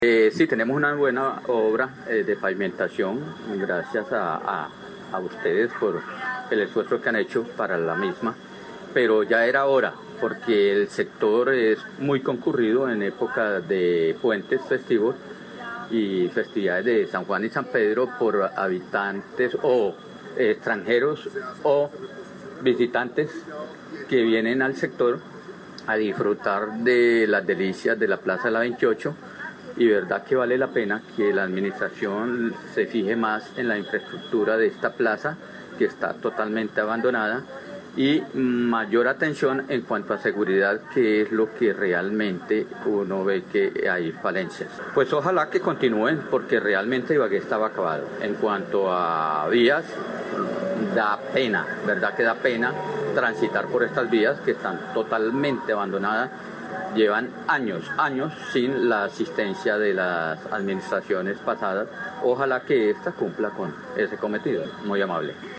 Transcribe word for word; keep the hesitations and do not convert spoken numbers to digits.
Eh, sí, tenemos una buena obra eh, de pavimentación, gracias a, a, a ustedes por el esfuerzo que han hecho para la misma, pero ya era hora, porque el sector es muy concurrido en época de puentes festivos y festividades de San Juan y San Pedro por habitantes o eh, extranjeros o visitantes que vienen al sector a disfrutar de las delicias de la Plaza de la veintiocho. Y verdad que vale la pena que la administración se fije más en la infraestructura de esta plaza, que está totalmente abandonada, y mayor atención en cuanto a seguridad, que es lo que realmente uno ve que hay falencias. Pues ojalá que continúen, porque realmente Ibagué estaba acabado. En cuanto a vías, da pena, verdad que da pena transitar por estas vías que están totalmente abandonadas. Llevan años, años sin la asistencia de las administraciones pasadas. Ojalá que esta cumpla con ese cometido. Muy amable.